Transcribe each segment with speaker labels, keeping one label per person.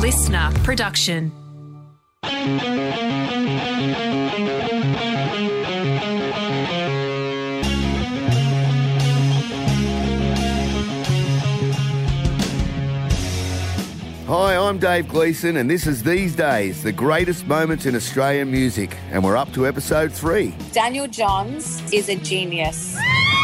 Speaker 1: listener production.
Speaker 2: Hi, I'm Dave Gleeson, and this is These Days, the greatest moments in Australian music, and we're up to episode 3.
Speaker 3: Daniel Johns is a genius.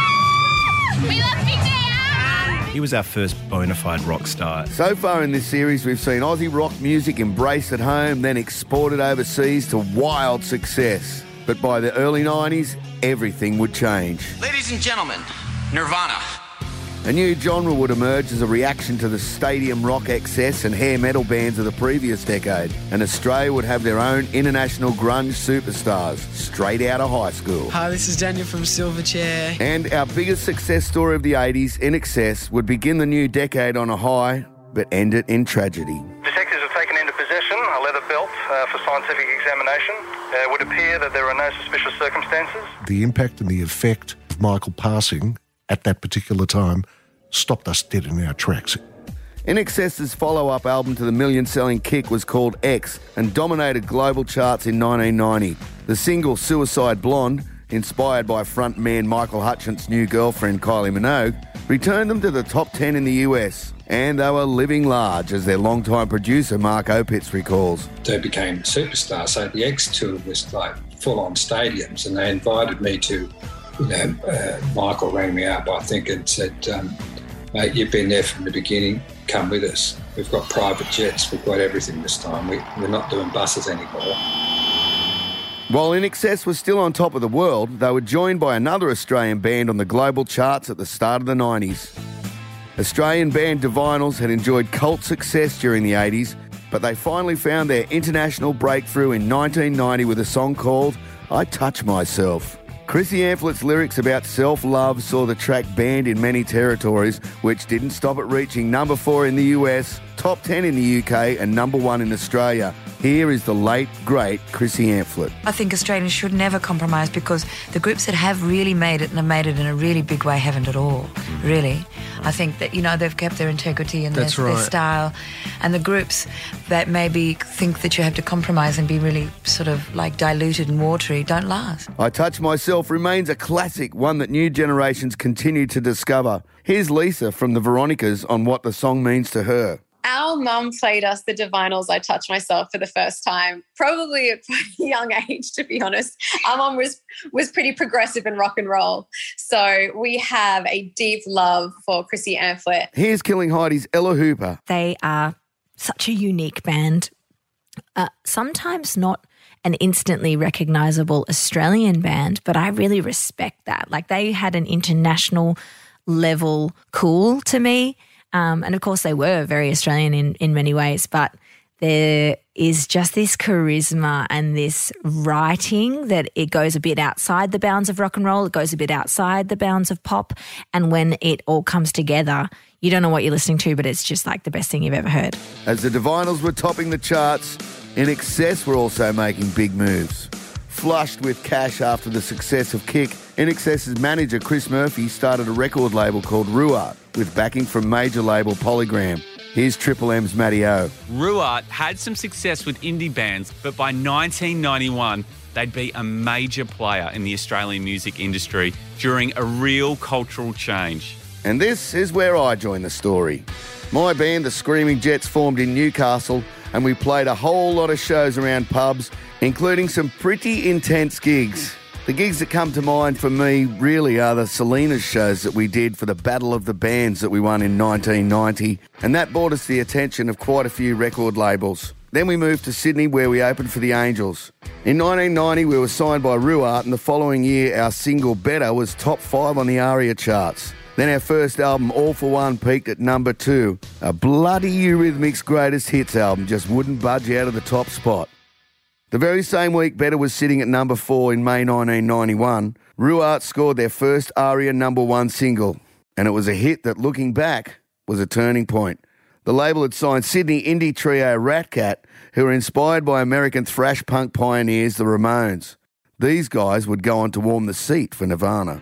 Speaker 4: We love Big Day!
Speaker 5: He was our first bona fide rock star.
Speaker 2: So far in this series, we've seen Aussie rock music embraced at home, then exported overseas to wild success. But by the early 90s, everything would change.
Speaker 6: Ladies and gentlemen, Nirvana.
Speaker 2: A new genre would emerge as a reaction to the stadium rock excess and hair metal bands of the previous decade, and Australia would have their own international grunge superstars straight out of high school.
Speaker 7: Hi, this is Daniel from Silverchair.
Speaker 2: And our biggest success story of the 80s, In Excess, would begin the new decade on a high, but end it in tragedy.
Speaker 8: Detectives have taken into possession a leather belt for scientific examination. It would appear that there are no suspicious circumstances.
Speaker 9: The impact and the effect of Michael passing at that particular time stopped us dead in our tracks.
Speaker 2: In Excess's follow-up album to the million-selling Kick was called X and dominated global charts in 1990. The single Suicide Blonde, inspired by frontman Michael Hutchence' new girlfriend Kylie Minogue, returned them to the top 10 in the US. And they were living large, as their longtime producer Mark Opitz recalls.
Speaker 10: They became superstars, so the X tour was like full-on stadiums, and they invited me to, Michael rang me up, I think, and said, mate, you've been there from the beginning, come with us. We've got private jets, we've got everything this time. We're not doing buses anymore.
Speaker 2: While In Excess was still on top of the world, they were joined by another Australian band on the global charts at the start of the 90s. Australian band Divinyls had enjoyed cult success during the 80s, but they finally found their international breakthrough in 1990 with a song called I Touch Myself. Chrissy Amplett's lyrics about self-love saw the track banned in many territories, which didn't stop it reaching number 4 in the US, top 10 in the UK and number 1 in Australia. Here is the late, great Chrissy Amphlett.
Speaker 11: I think Australians should never compromise, because the groups that have really made it and have made it in a really big way haven't at all, really. I think that, they've kept their integrity and their style. And the groups that maybe think that you have to compromise and be really sort of like diluted and watery don't last.
Speaker 2: I Touch Myself remains a classic, one that new generations continue to discover. Here's Lisa from the Veronicas on what the song means to her.
Speaker 3: Our mum played us the Divinyls I Touch Myself for the first time, probably at quite a young age, to be honest. Our mum was pretty progressive in rock and roll. So we have a deep love for Chrissy Amphlett.
Speaker 2: Here's Killing Heidi's Ella Hooper.
Speaker 12: They are such a unique band. Sometimes not an instantly recognisable Australian band, but I really respect that. Like, they had an international level cool to me. And of course they were very Australian in many ways, but there is just this charisma and this writing that it goes a bit outside the bounds of rock and roll, it goes a bit outside the bounds of pop, and when it all comes together, you don't know what you're listening to, but it's just like the best thing you've ever heard.
Speaker 2: As the Divinyls were topping the charts, In Excess were also making big moves. Flushed with cash after the success of Kick, In Excess's manager Chris Murphy started a record label called Ruart with backing from major label Polygram. Here's Triple M's Matty O.
Speaker 13: Ruart had some success with indie bands, but by 1991, they'd be a major player in the Australian music industry during a real cultural change.
Speaker 2: And this is where I join the story. My band, the Screaming Jets, formed in Newcastle, and we played a whole lot of shows around pubs, including some pretty intense gigs. The gigs that come to mind for me really are the Salinas shows that we did for the Battle of the Bands that we won in 1990, and that brought us the attention of quite a few record labels. Then we moved to Sydney, where we opened for the Angels. In 1990, we were signed by Ruart, and the following year, our single Better was top 5 on the ARIA charts. Then our first album, All For One, peaked at number 2. A bloody Eurythmics greatest hits album just wouldn't budge out of the top spot. The very same week Better was sitting at number 4 in May 1991, Ruart scored their first ARIA number 1 single, and it was a hit that, looking back, was a turning point. The label had signed Sydney indie trio Rat Cat, who were inspired by American thrash punk pioneers the Ramones. These guys would go on to warm the seat for Nirvana.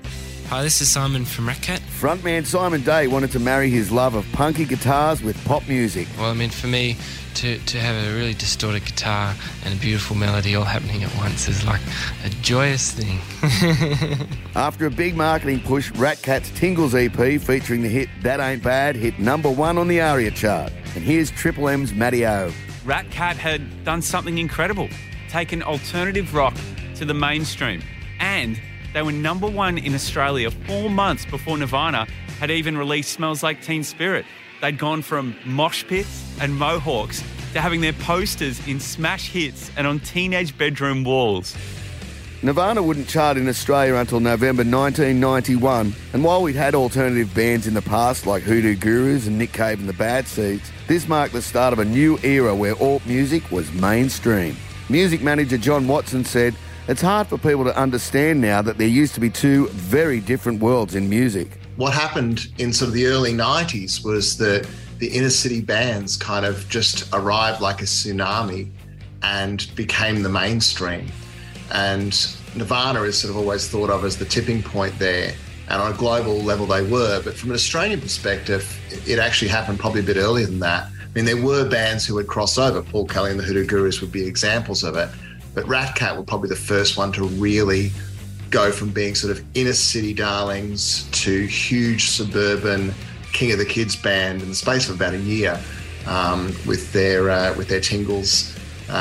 Speaker 7: Hi, this is Simon from Rat Cat.
Speaker 2: Frontman Simon Day wanted to marry his love of punky guitars with pop music.
Speaker 7: Well, I mean, for me, to have a really distorted guitar and a beautiful melody all happening at once is like a joyous thing.
Speaker 2: After a big marketing push, Rat Cat's Tingles EP featuring the hit That Ain't Bad hit #1 on the ARIA chart. And here's Triple M's Matty O.
Speaker 13: Rat Cat had done something incredible, taken alternative rock to the mainstream, and they were #1 in Australia 4 months before Nirvana had even released Smells Like Teen Spirit. They'd gone from mosh pits and mohawks to having their posters in smash hits and on teenage bedroom walls.
Speaker 2: Nirvana wouldn't chart in Australia until November 1991, and while we'd had alternative bands in the past like Hoodoo Gurus and Nick Cave and the Bad Seeds, this marked the start of a new era where alt music was mainstream. Music manager John Watson said, "It's hard for people to understand now that there used to be two very different worlds in music."
Speaker 1: What happened in sort of the early 90s was that the inner city bands kind of just arrived like a tsunami and became the mainstream. And Nirvana is sort of always thought of as the tipping point there. And on a global level they were, but from an Australian perspective, it actually happened probably a bit earlier than that. I mean, there were bands who had crossed over. Paul Kelly and the Hoodoo Gurus would be examples of it. But Rat Cat were probably the first one to really go from being sort of inner city darlings to huge suburban King of the Kids band in the space of about a year with their Tingles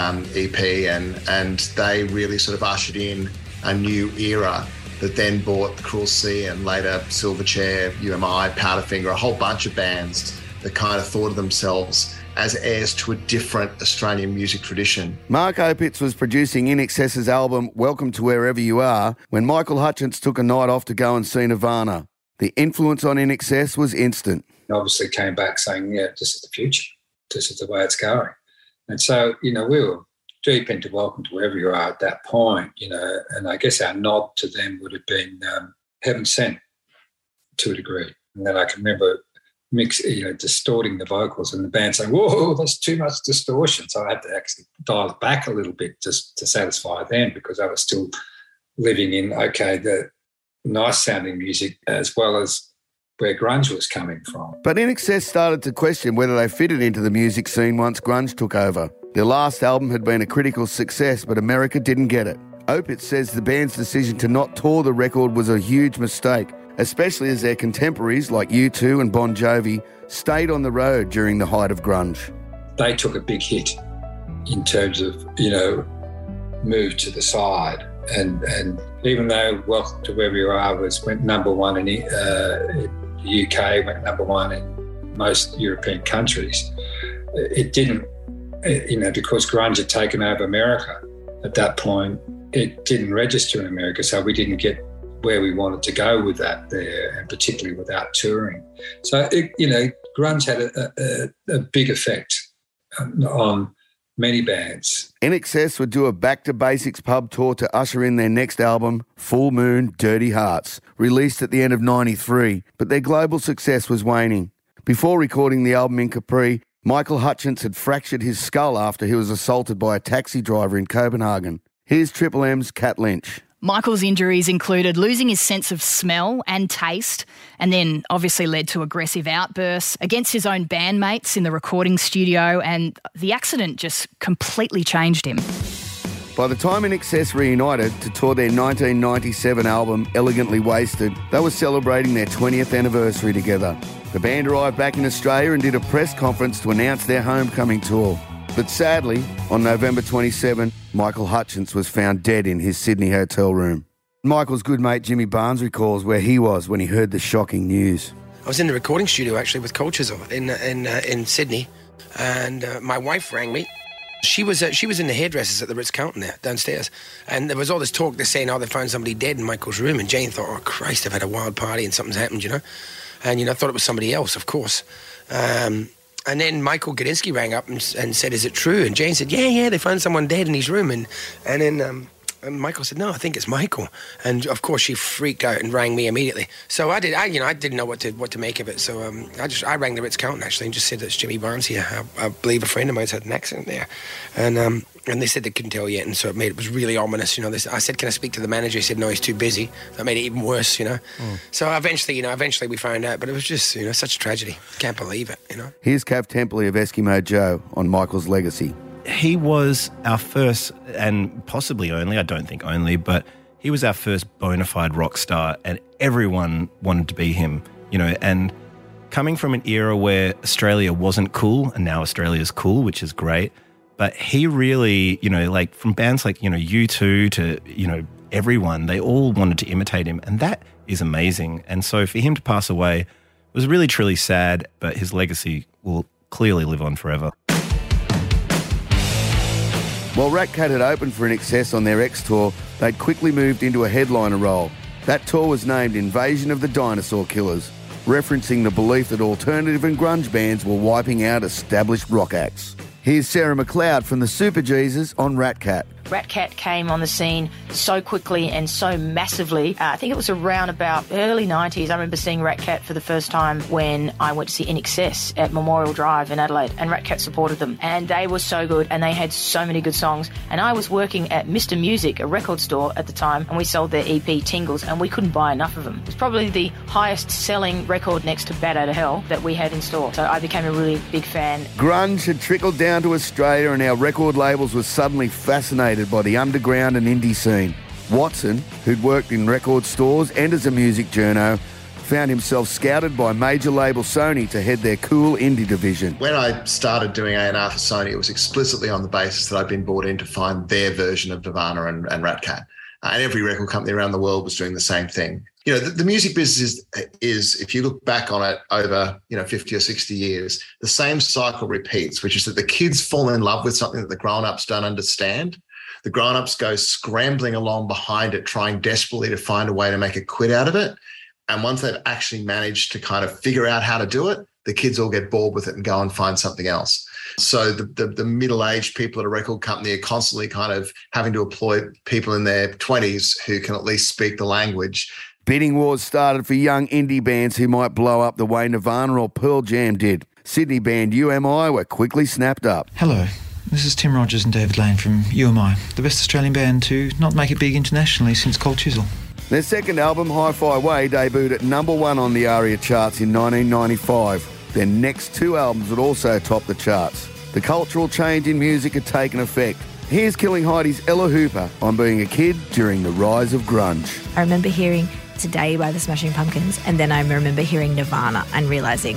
Speaker 1: EP, and they really sort of ushered in a new era that then brought Cruel Sea and later Silverchair, UMI, Powderfinger, a whole bunch of bands that kind of thought of themselves as heirs to a different Australian music tradition.
Speaker 2: Mark Opitz was producing INXS's album Welcome to Wherever You Are when Michael Hutchence took a night off to go and see Nirvana. The influence on INXS was instant.
Speaker 10: Obviously came back saying, yeah, this is the future. This is the way it's going. And so, we were deep into Welcome to Wherever You Are at that point, and I guess our nod to them would have been Heaven Sent to a degree. And then I can remember distorting the vocals and the band saying, whoa, that's too much distortion. So I had to actually dial it back a little bit just to satisfy them because I was still living in, the nice sounding music as well as where grunge was coming from.
Speaker 2: But INXS started to question whether they fitted into the music scene once grunge took over. Their last album had been a critical success, but America didn't get it. Opitz says the band's decision to not tour the record was a huge mistake, especially as their contemporaries like U2 and Bon Jovi stayed on the road during the height of grunge.
Speaker 10: They took a big hit in terms of, moved to the side. And even though Welcome to Wherever You Are went #1 in the UK, went #1 in most European countries, it didn't, because grunge had taken over America at that point, it didn't register in America, so we didn't get where we wanted to go with that there, and particularly without touring. So, grunge had a big effect on many bands.
Speaker 2: INXS would do a Back to Basics pub tour to usher in their next album, Full Moon, Dirty Hearts, released at the end of '93, but their global success was waning. Before recording the album in Capri, Michael Hutchence had fractured his skull after he was assaulted by a taxi driver in Copenhagen. Here's Triple M's Kat Lynch.
Speaker 14: Michael's injuries included losing his sense of smell and taste, and then obviously led to aggressive outbursts against his own bandmates in the recording studio, and the accident just completely changed him.
Speaker 2: By the time INXS reunited to tour their 1997 album Elegantly Wasted, they were celebrating their 20th anniversary together. The band arrived back in Australia and did a press conference to announce their homecoming tour. But sadly, on November 27, Michael Hutchence was found dead in his Sydney hotel room. Michael's good mate Jimmy Barnes recalls where he was when he heard the shocking news.
Speaker 15: I was in the recording studio actually with Cold Chisel in Sydney, and my wife rang me. She was in the hairdressers at the Ritz-Carlton there downstairs, and there was all this talk. They're saying, they found somebody dead in Michael's room, and Jane thought, oh Christ, they've had a wild party and something's happened, and thought it was somebody else, of course. And then Michael Gudinski rang up and said, is it true? And Jane said, yeah, they found someone dead in his room. And then And Michael said, no, I think it's Michael. And of course, she freaked out and rang me immediately. So I didn't know what to make of it. So I rang the Ritz-Carlton actually and just said, it's Jimmy Barnes here. I believe a friend of mine's had an accident there. And they said they couldn't tell yet, and so it was really ominous, I said, can I speak to the manager? He said, no, he's too busy. That made it even worse, So eventually we found out, but it was just, such a tragedy. Can't believe it,
Speaker 2: Here's Cav Templey of Eskimo Joe on Michael's legacy.
Speaker 5: He was our first, and possibly only, I don't think only, but he was our first bona fide rock star, and everyone wanted to be him, and coming from an era where Australia wasn't cool, and now Australia's cool, which is great. But he really, from bands like, U2 to, everyone, they all wanted to imitate him. And that is amazing. And so for him to pass away was really, truly sad, but his legacy will clearly live on forever.
Speaker 2: While Rat Cat had opened for INXS on their X tour, they'd quickly moved into a headliner role. That tour was named Invasion of the Dinosaur Killers, referencing the belief that alternative and grunge bands were wiping out established rock acts. Here's Sarah McLeod from the Super Jesus on Rat Cat.
Speaker 16: Rat Cat came on the scene so quickly and so massively. I think it was around about early 90s. I remember seeing Rat Cat for the first time when I went to see INXS at Memorial Drive in Adelaide, and Rat Cat supported them. And they were so good, and they had so many good songs. And I was working at Mr. Music, a record store at the time, and we sold their EP Tingles, and we couldn't buy enough of them. It was probably the highest selling record next to Bad Outta Hell that we had in store. So I became a really big fan.
Speaker 2: Grunge had trickled down to Australia, and our record labels were suddenly fascinated by the underground and indie scene. Watson, who'd worked in record stores and as a music journo, found himself scouted by major label Sony to head their cool indie division.
Speaker 1: When I started doing A&R for Sony, it was explicitly on the basis that I'd been brought in to find their version of Nirvana and Rat Cat. And every record company around the world was doing the same thing. The music business is, if you look back on it over, 50 or 60 years, the same cycle repeats, which is that the kids fall in love with something that the grown-ups don't understand. The grown-ups go scrambling along behind it, trying desperately to find a way to make a quid out of it. And once they've actually managed to kind of figure out how to do it, the kids all get bored with it and go and find something else. So the middle-aged people at a record company are constantly kind of having to employ people in their 20s who can at least speak the language.
Speaker 2: Bidding wars started for young indie bands who might blow up the way Nirvana or Pearl Jam did. Sydney band UMI were quickly snapped up.
Speaker 17: Hello. This is Tim Rogers and David Lane from UMI, the best Australian band to not make it big internationally since Cold Chisel.
Speaker 2: Their second album, Hi-Fi Way, debuted at #1 on the ARIA charts in 1995. Their next two albums would also top the charts. The cultural change in music had taken effect. Here's Killing Heidi's Ella Hooper on being a kid during the rise of grunge.
Speaker 12: I remember hearing Today by the Smashing Pumpkins, and then I remember hearing Nirvana and realising,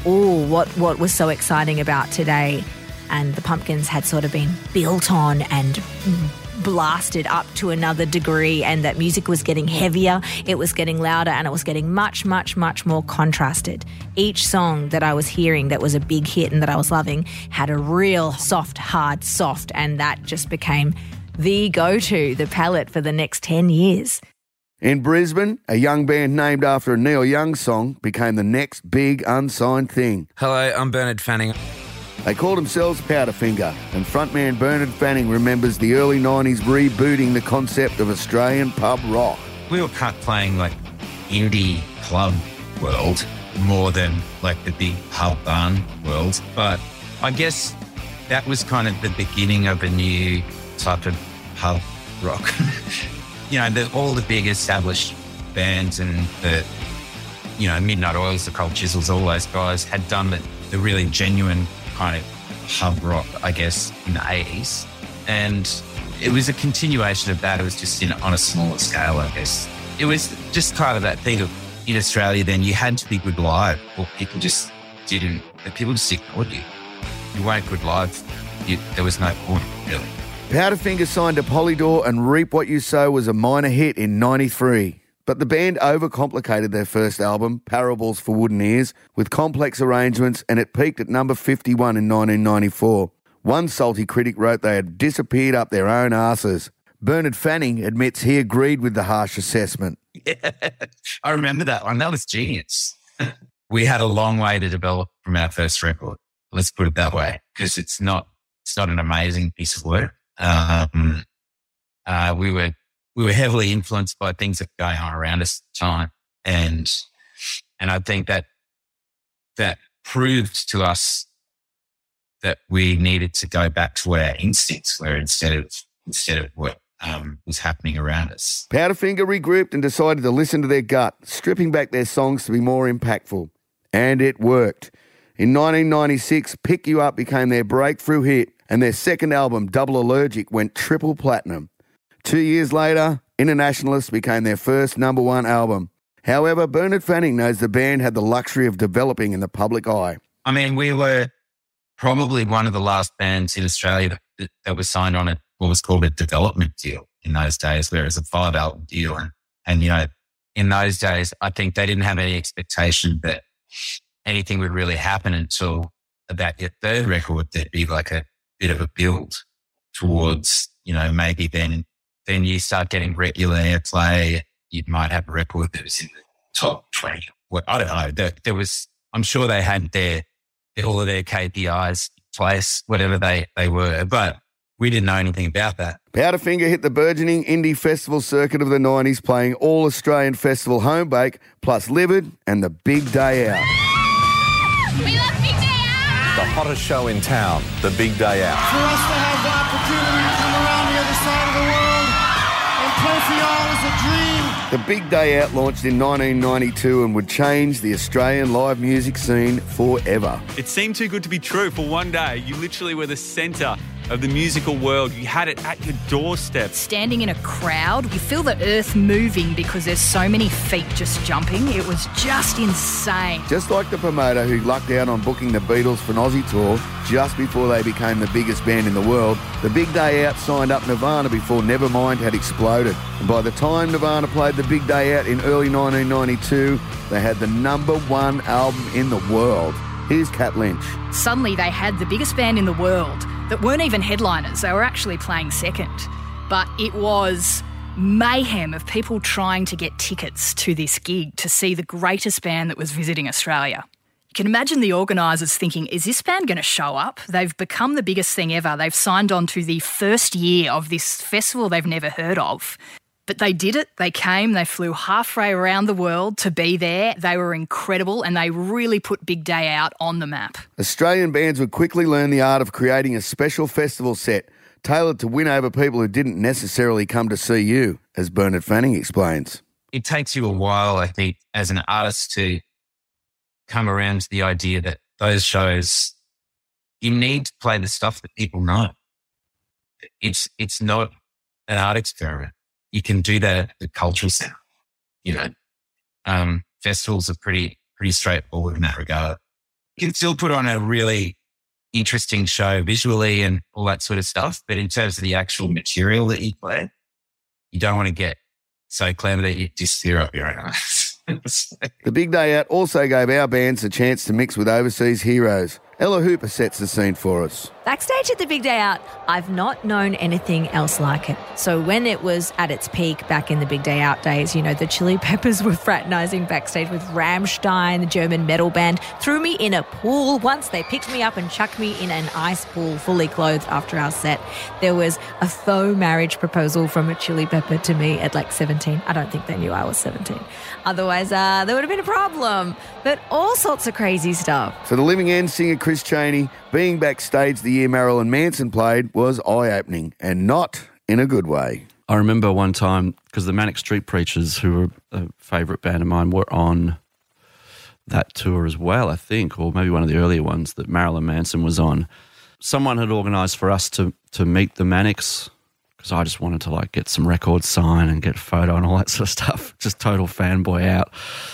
Speaker 12: what was so exciting about Today. And the Pumpkins had sort of been built on and blasted up to another degree, and that music was getting heavier, it was getting louder, and it was getting much, much, much more contrasted. Each song that I was hearing that was a big hit and that I was loving had a real soft, hard, soft, and that just became the go-to, the palette for the next 10 years.
Speaker 2: In Brisbane, a young band named after a Neil Young song became the next big unsigned thing.
Speaker 18: Hello, I'm Bernard Fanning.
Speaker 2: They called themselves Powderfinger, and frontman Bernard Fanning remembers the early 90s rebooting the concept of Australian pub rock.
Speaker 19: We were playing like indie club world more than like the big pub barn world. But I guess that was kind of the beginning of a new type of pub rock. All the big established bands and Midnight Oils, the Cold Chisels, all those guys had done the really genuine kind of pub rock, I guess, in the 80s. And it was a continuation of that. It was just on a smaller scale, I guess. It was just kind of that thing of, in Australia then, you had to be good live, or people just ignored you. You weren't good live. There was no point, really.
Speaker 2: Powderfinger signed to Polydor, and Reap What You Sow was a minor hit in 93. But the band overcomplicated their first album, Parables for Wooden Ears, with complex arrangements, and it peaked at number 51 in 1994. One salty critic wrote they had disappeared up their own arses. Bernard Fanning admits he agreed with the harsh assessment.
Speaker 19: Yeah, I remember that one. That was genius. We had a long way to develop from our first record. Let's put it that way, because it's not an amazing piece of work. We were heavily influenced by things that were going on around us at the time. And I think that proved to us that we needed to go back to what our instincts were instead of what was happening around us.
Speaker 2: Powderfinger regrouped and decided to listen to their gut, stripping back their songs to be more impactful. And it worked. In 1996, Pick You Up became their breakthrough hit, and their second album, Double Allergic, went triple platinum. 2 years later, Internationalist became their first number one album. However, Bernard Fanning knows the band had the luxury of developing in the public eye.
Speaker 19: I mean, we were probably one of the last bands in Australia that was signed on what was called a development deal in those days, where it was a 5-album deal. And, you know, in those days, I think they didn't have any expectation that anything would really happen until about your third record. There'd be like a bit of a build towards, you know, maybe then you start getting regular airplay. You might have a record that was in the top 20. Well, I don't know. There was, I'm sure they had all of their KPIs in place, whatever they were, but we didn't know anything about that.
Speaker 2: Powderfinger hit the burgeoning indie festival circuit of the 90s, playing all Australian festival Home Bake, plus Livid and The Big Day Out.
Speaker 4: We love Big Day Out!
Speaker 18: The hottest show in town, The Big Day Out.
Speaker 20: For us to have the opportunity to come around the other side of the world and play for y'all is a dream.
Speaker 2: The Big Day Out launched in 1992 and would change the Australian live music scene forever.
Speaker 13: It seemed too good to be true. For one day, you literally were the centre of the musical world. You had it at your doorstep.
Speaker 14: Standing in a crowd, you feel the earth moving because there's so many feet just jumping. It was just insane.
Speaker 2: Just like the promoter who lucked out on booking the Beatles for an Aussie tour just before they became the biggest band in the world, the Big Day Out signed up Nirvana before Nevermind had exploded. And by the time Nirvana played the Big Day Out in early 1992, they had the number one album in the world. Here's Cat Lynch.
Speaker 14: Suddenly they had the biggest band in the world that weren't even headliners. They were actually playing second. But it was mayhem of people trying to get tickets to this gig to see the greatest band that was visiting Australia. You can imagine the organisers thinking, is this band going to show up? They've become the biggest thing ever. They've signed on to the first year of this festival they've never heard of. But they did it. They came. They flew halfway around the world to be there. They were incredible and they really put Big Day Out on the map.
Speaker 2: Australian bands would quickly learn the art of creating a special festival set tailored to win over people who didn't necessarily come to see you, as Bernard Fanning explains.
Speaker 19: It takes you a while, I think, as an artist to come around to the idea that those shows, you need to play the stuff that people know. It's not an art experiment. You can do that at the cultural centre. You know, festivals are pretty straightforward in that regard. You can still put on a really interesting show visually and all that sort of stuff, but in terms of the actual material that you play, you don't want to get so clever that you just tear up your own eyes.
Speaker 2: The Big Day Out also gave our bands a chance to mix with overseas heroes. Ella Hooper sets the scene for us.
Speaker 12: Backstage at the Big Day Out, I've not known anything else like it. So when it was at its peak back in the Big Day Out days, you know, the Chili Peppers were fraternising backstage with Rammstein, the German metal band, threw me in a pool. Once they picked me up and chucked me in an ice pool fully clothed after our set. There was a faux marriage proposal from a Chili Pepper to me at like 17. I don't think they knew I was 17. Otherwise, there would have been a problem. But all sorts of crazy stuff.
Speaker 2: For the Living End singer Chris Chaney, being backstage the year Marilyn Manson played was eye-opening, and not in a good way.
Speaker 21: I remember one time, because the Manic Street Preachers, who were a favourite band of mine, were on that tour as well, I think, or maybe one of the earlier ones that Marilyn Manson was on. Someone had organised for us to meet the Manics, because I just wanted to like get some records signed and get a photo and all that sort of stuff. Just total fanboy out.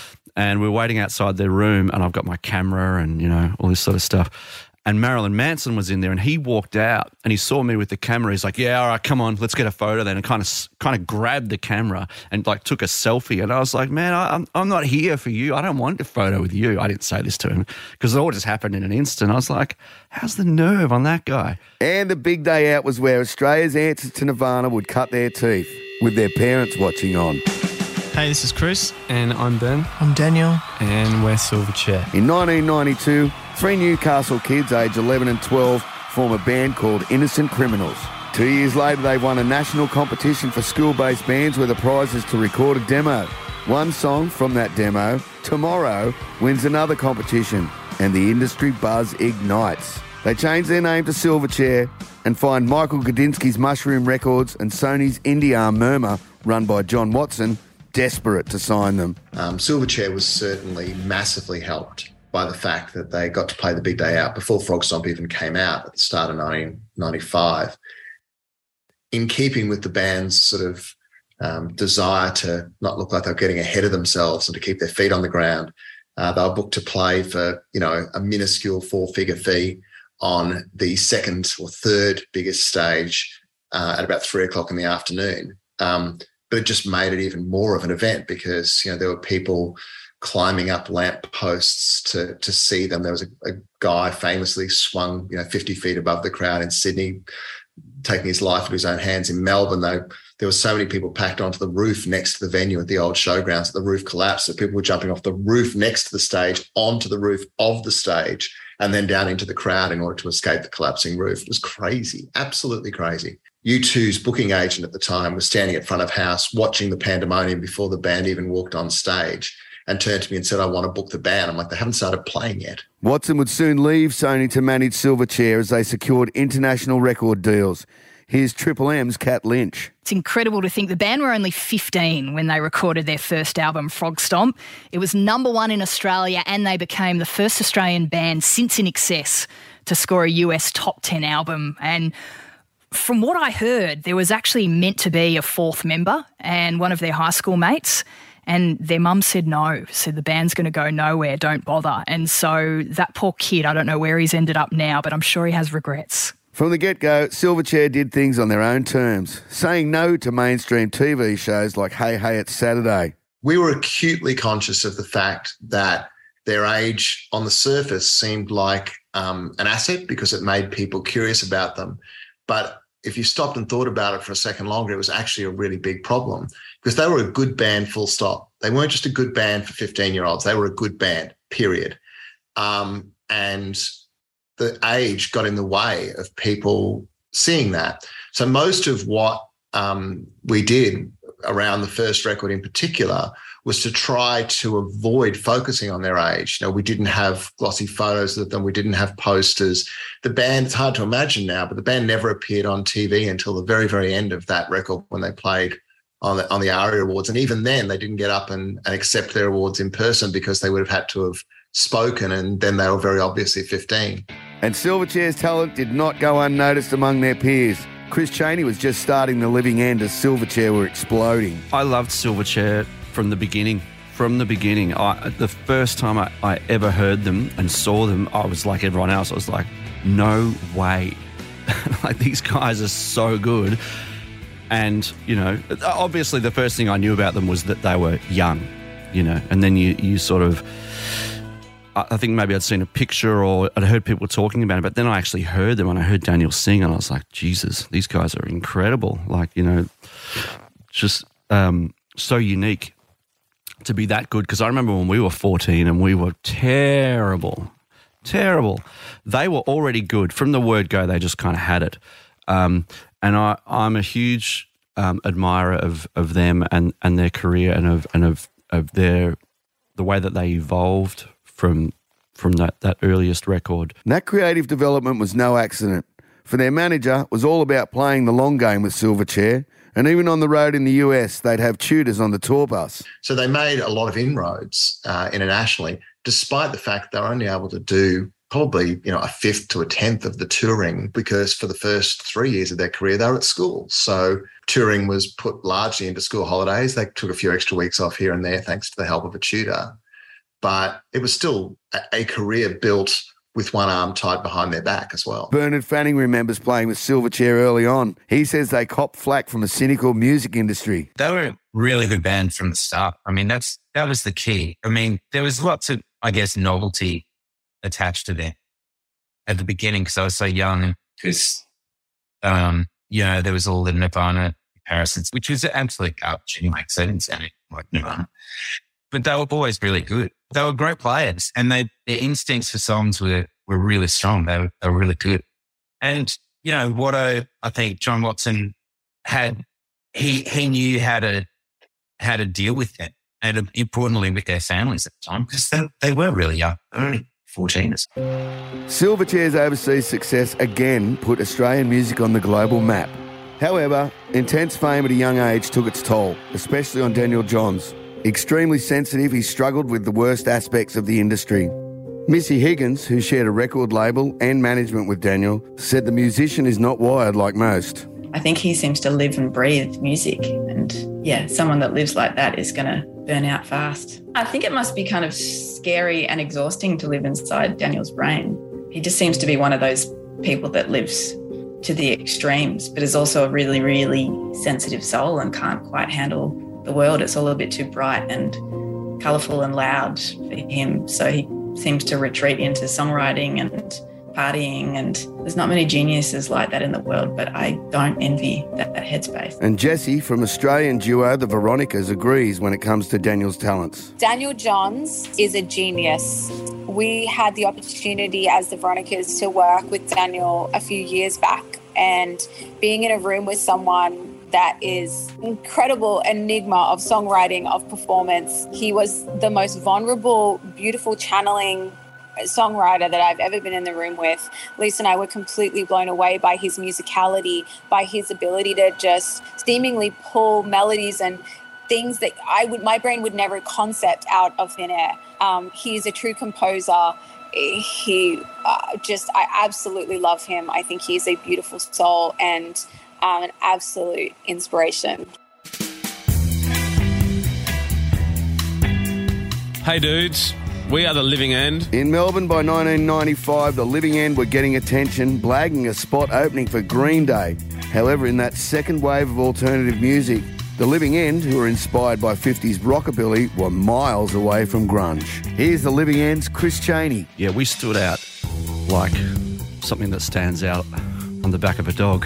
Speaker 21: And we're waiting outside their room and I've got my camera and, you know, all this sort of stuff. And Marilyn Manson was in there and he walked out and he saw me with the camera. He's like, yeah, all right, come on, let's get a photo then. And kind of grabbed the camera and like took a selfie. And I was like, man, I'm not here for you. I don't want a photo with you. I didn't say this to him because it all just happened in an instant. I was like, how's the nerve on that guy?
Speaker 2: And the Big Day Out was where Australia's answer to Nirvana would cut their teeth with their parents watching on.
Speaker 22: Hey, this is Chris. And I'm Ben.
Speaker 23: I'm Daniel.
Speaker 22: And we're Silverchair.
Speaker 2: In 1992, three Newcastle kids aged 11 and 12 form a band called Innocent Criminals. 2 years later, they won a national competition for school-based bands where the prize is to record a demo. One song from that demo, Tomorrow, wins another competition, and the industry buzz ignites. They change their name to Silverchair and find Michael Gudinski's Mushroom Records and Sony's Indie Arm Murmur, run by John Watson, desperate to sign them.
Speaker 1: Silverchair was certainly massively helped by the fact that they got to play the big day out before Frog Stomp even came out at the start of 1995. In keeping with the band's sort of desire to not look like they're getting ahead of themselves and to keep their feet on the ground, they were booked to play for, a minuscule 4-figure fee on the second or third biggest stage at about 3:00 in the afternoon. But it just made it even more of an event because, there were people climbing up lamp posts to see them. There was a guy famously swung, 50 feet above the crowd in Sydney, taking his life into his own hands. In Melbourne, though, there were so many people packed onto the roof next to the venue at the old showgrounds that the roof collapsed. So people were jumping off the roof next to the stage onto the roof of the stage and then down into the crowd in order to escape the collapsing roof. It was crazy, absolutely crazy. U2's booking agent at the time was standing at front of house watching the pandemonium before the band even walked on stage and turned to me and said, I want to book the band. I'm like, they haven't started playing yet.
Speaker 2: Watson would soon leave Sony to manage Silverchair as they secured international record deals. Here's Triple M's Cat Lynch.
Speaker 14: It's incredible to think the band were only 15 when they recorded their first album, Frog Stomp. It was #1 in Australia and they became the first Australian band since In Excess to score a US top 10 album. And from what I heard, there was actually meant to be a fourth member and one of their high school mates. And their mum said no, said the band's going to go nowhere, don't bother. And so that poor kid, I don't know where he's ended up now, but I'm sure he has regrets.
Speaker 2: From the get-go, Silverchair did things on their own terms, saying no to mainstream TV shows like Hey Hey It's Saturday.
Speaker 1: We were acutely conscious of the fact that their age on the surface seemed like an asset because it made people curious about them. But if you stopped and thought about it for a second longer, it was actually a really big problem because they were a good band, full stop. They weren't just a good band for 15-year-olds. They were a good band, period. And the age got in the way of people seeing that. So most of what we did around the first record in particular was to try to avoid focusing on their age. We didn't have glossy photos of them. We didn't have posters. The band, it's hard to imagine now, but the band never appeared on TV until the very, very end of that record when they played on the ARIA Awards. And even then, they didn't get up and accept their awards in person because they would have had to have spoken, and then they were very obviously 15.
Speaker 2: And Silverchair's talent did not go unnoticed among their peers. Chris Chaney was just starting the living end as Silverchair were exploding.
Speaker 21: I loved Silverchair from the beginning. The first time I ever heard them and saw them, I was like everyone else. I was like, no way. Like, these guys are so good. And, obviously the first thing I knew about them was that they were young, and then you sort of, I think maybe I'd seen a picture or I'd heard people talking about it, but then I actually heard them and I heard Daniel sing and I was like, Jesus, these guys are incredible. Like, just so unique to be that good. Because I remember when we were 14 and we were terrible. They were already good. From the word go, they just kind of had it. And I'm a huge admirer of them and their career and of the way that they evolved from that earliest record.
Speaker 2: That creative development was no accident. For their manager, it was all about playing the long game with Silverchair, and even on the road in the US, they'd have tutors on the tour bus.
Speaker 1: So they made a lot of inroads internationally, despite the fact they were only able to do probably, a fifth to a tenth of the touring because for the first 3 years of their career, they were at school. So touring was put largely into school holidays. They took a few extra weeks off here and there thanks to the help of a tutor. But it was still a career built with one arm tied behind their back as well.
Speaker 2: Bernard Fanning remembers playing with Silverchair early on. He says they copped flack from a cynical music industry.
Speaker 19: They were a really good band from the start. I mean, that was the key. I mean, there was lots of, novelty attached to them at the beginning because I was so young because, there was all the Nirvana comparisons, which was absolute garbage anyway because they didn't sound like Nirvana. But they were always really good. They were great players and their instincts for songs were really strong. They were really good. And you know, Watto, I think John Watson he knew how to deal with that, and importantly with their families at the time, because they were really young, only 14ers.
Speaker 2: Silverchair's overseas success again put Australian music on the global map. However, intense fame at a young age took its toll, especially on Daniel Johns. Extremely sensitive, he struggled with the worst aspects of the industry. Missy Higgins, who shared a record label and management with Daniel, said the musician is not wired like most.
Speaker 6: I think he seems to live and breathe music, and yeah, someone that lives like that is going to burn out fast. I think it must be kind of scary and exhausting to live inside Daniel's brain. He just seems to be one of those people that lives to the extremes, but is also a really, really sensitive soul and can't quite handle the world. It's all a bit too bright and colourful and loud for him. So he seems to retreat into songwriting and partying, and there's not many geniuses like that in the world, but I don't envy that headspace.
Speaker 2: And Jessie from Australian duo The Veronicas agrees when it comes to Daniel's talents.
Speaker 3: Daniel Johns is a genius. We had the opportunity as the Veronicas to work with Daniel a few years back, and being in a room with someone that is incredible enigma of songwriting, of performance. He was the most vulnerable, beautiful channeling songwriter that I've ever been in the room with. Lisa and I were completely blown away by his musicality, by his ability to just seemingly pull melodies and things that my brain would never concept out of thin air. He's a true composer. I absolutely love him. I think he's a beautiful soul and an absolute inspiration.
Speaker 8: Hey dudes, we are The Living End.
Speaker 2: In Melbourne by 1995, The Living End were getting attention, blagging a spot opening for Green Day. However, in that second wave of alternative music, The Living End, who were inspired by 50s rockabilly, were miles away from grunge. Here's The Living End's Chris Chaney.
Speaker 21: Yeah, we stood out like something that stands out on the back of a dog.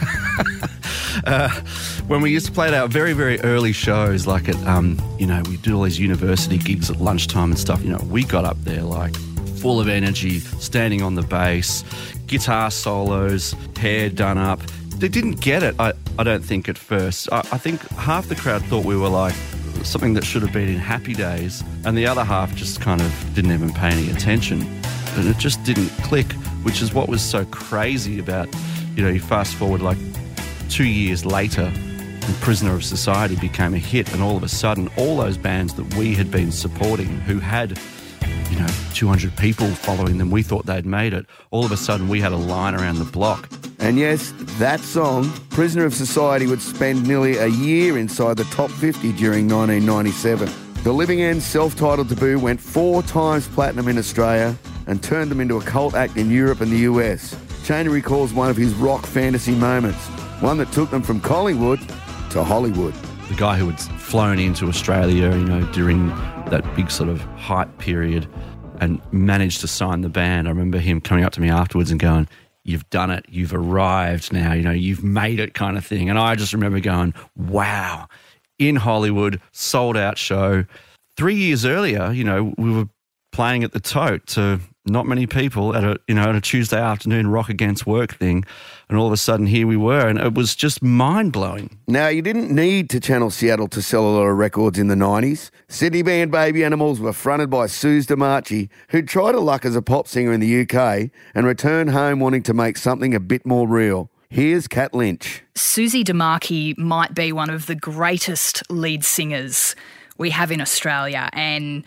Speaker 21: When we used to play at our very, very early shows, like at, we do all these university gigs at lunchtime and stuff, we got up there like full of energy, standing on the bass, guitar solos, hair done up. They didn't get it, I don't think, at first. I think half the crowd thought we were like something that should have been in Happy Days, and the other half just kind of didn't even pay any attention. And it just didn't click, which is what was so crazy about, you fast forward like 2 years later, and Prisoner of Society became a hit, and all of a sudden, all those bands that we had been supporting, who had, 200 people following them, we thought they'd made it. All of a sudden, we had a line around the block.
Speaker 2: And yes, that song, Prisoner of Society, would spend nearly a year inside the top 50 during 1997. The Living End's self-titled debut went 4 times platinum in Australia and turned them into a cult act in Europe and the US. Chaney recalls one of his rock fantasy moments, one that took them from Collingwood to Hollywood.
Speaker 21: The guy who had flown into Australia, during that big sort of hype period and managed to sign the band. I remember him coming up to me afterwards and going, "You've done it. You've arrived now. You've made it," kind of thing. And I just remember going, wow, in Hollywood, sold out show. 3 years earlier, we were playing at the Tote to not many people at a Tuesday afternoon rock against work thing, and all of a sudden here we were, and it was just mind-blowing.
Speaker 2: Now, you didn't need to channel Seattle to sell a lot of records in the 90s. Sydney band Baby Animals were fronted by Suze DeMarchi, who'd tried her luck as a pop singer in the UK and returned home wanting to make something a bit more real. Here's Kat Lynch.
Speaker 14: Suze DeMarchi might be one of the greatest lead singers we have in Australia, and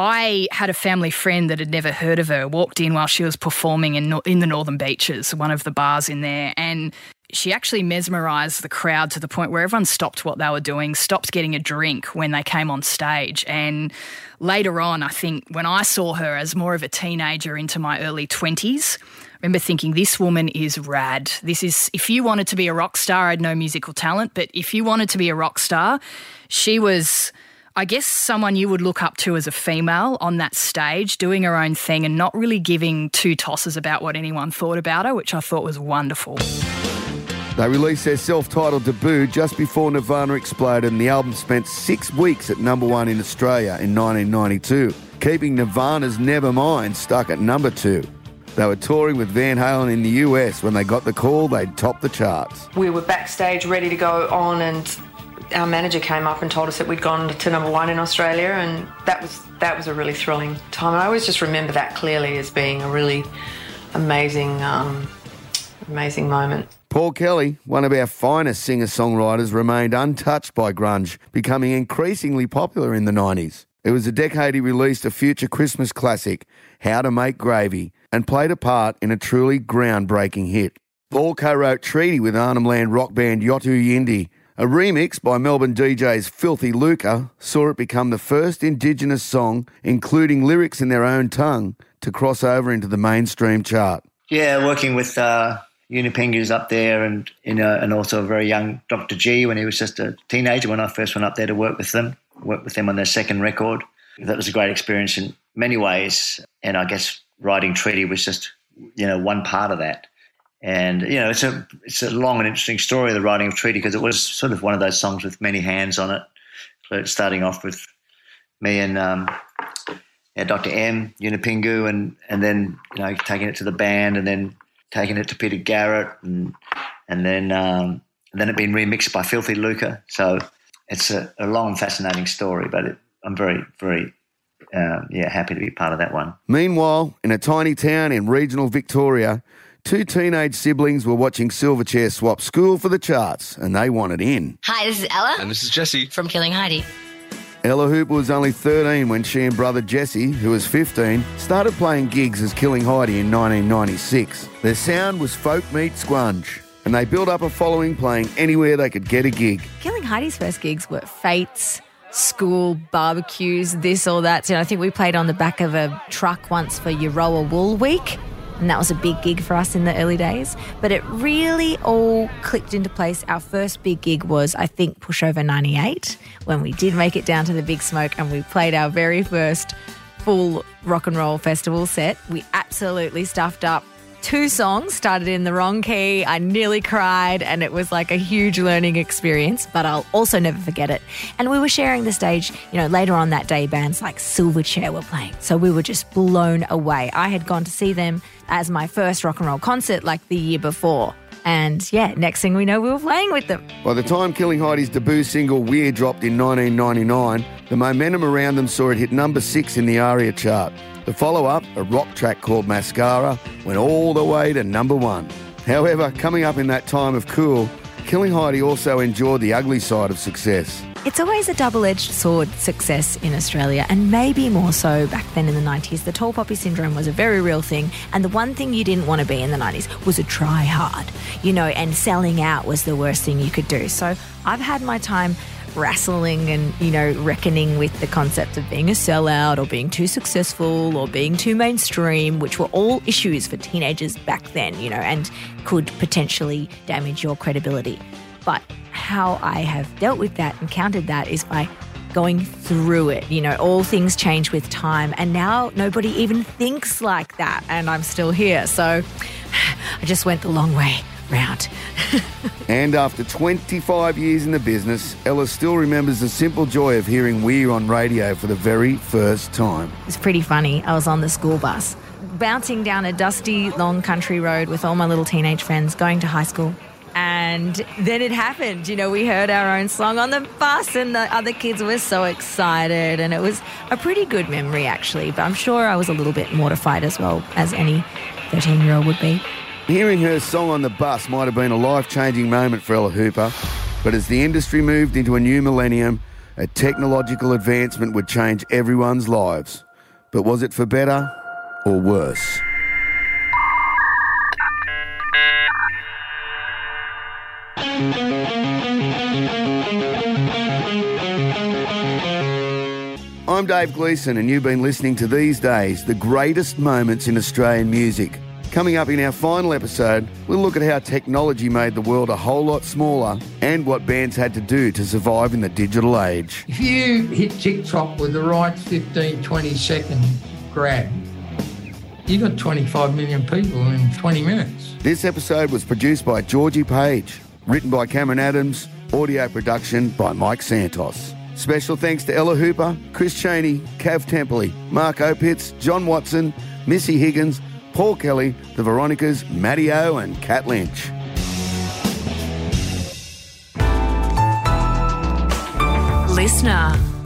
Speaker 14: I had a family friend that had never heard of her, walked in while she was performing in the Northern Beaches, one of the bars in there, and she actually mesmerised the crowd to the point where everyone stopped what they were doing, stopped getting a drink when they came on stage. And later on, I think, when I saw her as more of a teenager into my early 20s, I remember thinking, this woman is rad. This is, if you wanted to be a rock star, I had no musical talent, but if you wanted to be a rock star, she was, I guess, someone you would look up to as a female on that stage, doing her own thing and not really giving two tosses about what anyone thought about her, which I thought was wonderful.
Speaker 2: They released their self-titled debut just before Nirvana exploded, and the album spent 6 weeks at #1 in Australia in 1992, keeping Nirvana's Nevermind stuck at #2. They were touring with Van Halen in the US when they got the call they'd top the charts.
Speaker 9: We were backstage ready to go on, and our manager came up and told us that we'd gone to number one in Australia, and that was a really thrilling time. I always just remember that clearly as being a really amazing moment.
Speaker 2: Paul Kelly, one of our finest singer-songwriters, remained untouched by grunge, becoming increasingly popular in the 90s. It was a decade he released a future Christmas classic, How to Make Gravy, and played a part in a truly groundbreaking hit. Paul co-wrote Treaty with Arnhem Land rock band Yothu Yindi. A remix by Melbourne DJs Filthy Luca saw it become the first Indigenous song, including lyrics in their own tongue, to cross over into the mainstream chart.
Speaker 11: Yeah, working with Unipingu's up there and also a very young Dr. G when he was just a teenager when I first went up there to work with them on their second record. That was a great experience in many ways, and I guess writing Treaty was just, one part of that. And, it's a long and interesting story, the writing of Treaty, because it was sort of one of those songs with many hands on it, starting off with me and Dr. M, Unipingu, and then, taking it to the band and then taking it to Peter Garrett and then it being remixed by Filthy Luca. So it's a long and fascinating story, but I'm very, very happy to be part of that one.
Speaker 2: Meanwhile, in a tiny town in regional Victoria, two teenage siblings were watching Silverchair swap school for the charts, and they wanted in.
Speaker 23: Hi, this is Ella.
Speaker 8: And this is Jesse.
Speaker 23: From Killing Heidi.
Speaker 2: Ella Hooper was only 13 when she and brother Jesse, who was 15, started playing gigs as Killing Heidi in 1996. Their sound was folk meet scrunge, and they built up a following playing anywhere they could get a gig.
Speaker 12: Killing Heidi's first gigs were Fates, school, barbecues, this or that. So I think we played on the back of a truck once for Euroa Wool Week, and that was a big gig for us in the early days. But it really all clicked into place. Our first big gig was, I think, Pushover 98, when we did make it down to the Big Smoke and we played our very first full rock and roll festival set. We absolutely stuffed up 2 songs, started in the wrong key. I nearly cried, and it was like a huge learning experience, but I'll also never forget it. And we were sharing the stage, later on that day, bands like Silverchair were playing. So we were just blown away. I had gone to see them as my first rock and roll concert like the year before. And next thing we know, we were playing with them.
Speaker 2: By the time Killing Heidi's debut single Weird dropped in 1999, the momentum around them saw it hit number 6 in the ARIA chart. The follow-up, a rock track called Mascara, went all the way to number 1. However, coming up in that time of cool, Killing Heidi also endured the ugly side of success.
Speaker 12: It's always a double-edged sword, success in Australia, and maybe more so back then in the 90s. The tall poppy syndrome was a very real thing, and the one thing you didn't want to be in the 90s was a try-hard, and selling out was the worst thing you could do. So I've had my time wrestling and, reckoning with the concept of being a sellout or being too successful or being too mainstream, which were all issues for teenagers back then, and could potentially damage your credibility. But how I have dealt with that and countered that is by going through it. All things change with time, and now nobody even thinks like that, and I'm still here. So I just went the long way round.
Speaker 2: And after 25 years in the business, Ella still remembers the simple joy of hearing Weir on radio for the very first time.
Speaker 12: It's pretty funny. I was on the school bus, bouncing down a dusty, long country road with all my little teenage friends going to high school. And then it happened. We heard our own song on the bus and the other kids were so excited, and it was a pretty good memory actually, but I'm sure I was a little bit mortified as well, as any 13-year-old would be.
Speaker 2: Hearing her song on the bus might have been a life-changing moment for Ella Hooper, but as the industry moved into a new millennium, a technological advancement would change everyone's lives. But was it for better or worse? I'm Dave Gleeson, and you've been listening to These Days, the greatest moments in Australian music. Coming up in our final episode, we'll look at how technology made the world a whole lot smaller and what bands had to do to survive in the digital age.
Speaker 24: If you hit TikTok with the right 15, 20-second grab, you got 25 million people in 20 minutes.
Speaker 2: This episode was produced by Georgie Page, written by Cameron Adams, audio production by Mike Santos. Special thanks to Ella Hooper, Chris Cheney, Cav Templey, Mark Opitz, John Watson, Missy Higgins, Paul Kelly, the Veronicas, Matty O and Kat Lynch.
Speaker 7: Listener.